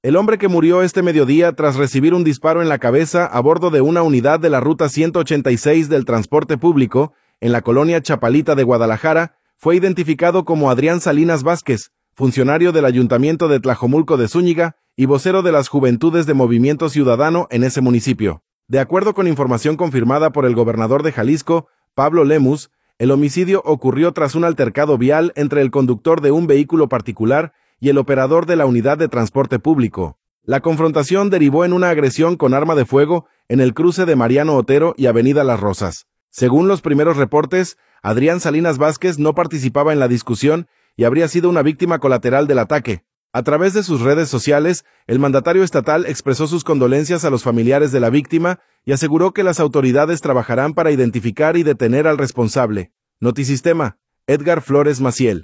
El hombre que murió este mediodía tras recibir un disparo en la cabeza a bordo de una unidad de la Ruta 186 del transporte público, en la colonia Chapalita de Guadalajara, fue identificado como Adrián Salinas Vázquez, funcionario del Ayuntamiento de Tlajomulco de Zúñiga y vocero de las Juventudes de Movimiento Ciudadano en ese municipio. De acuerdo con información confirmada por el gobernador de Jalisco, Pablo Lemus, el homicidio ocurrió tras un altercado vial entre el conductor de un vehículo particular y el operador de la unidad de transporte público. La confrontación derivó en una agresión con arma de fuego en el cruce de Mariano Otero y Avenida Las Rosas. Según los primeros reportes, Adrián Salinas Vázquez no participaba en la discusión y habría sido una víctima colateral del ataque. A través de sus redes sociales, el mandatario estatal expresó sus condolencias a los familiares de la víctima y aseguró que las autoridades trabajarán para identificar y detener al responsable. Notisistema, Edgar Flores Maciel.